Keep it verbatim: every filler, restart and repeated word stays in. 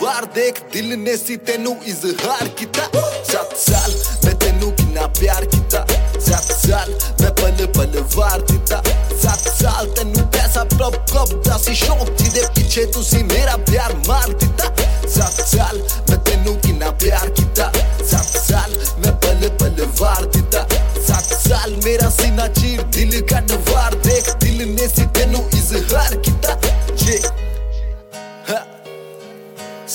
वार देख दिल ने सी तेनू इजहार किता। सत्त साल मैं तेनू किन्ना प्यार किता, सत्त साल मैं पल पल वार दिता। सत्त साल तेनू पैसा प्रभ कब दा सी शौक जिदे पिछे तुसी मेरा प्यार मार दिता। सत्त साल मैं तेनू किन्ना प्यार किता, सत्त साल मैं पल पल वार दिता। सत्त साल मेरा सीना चीर दिल कट वार देख दिल ने सी तेनू इजहार किता।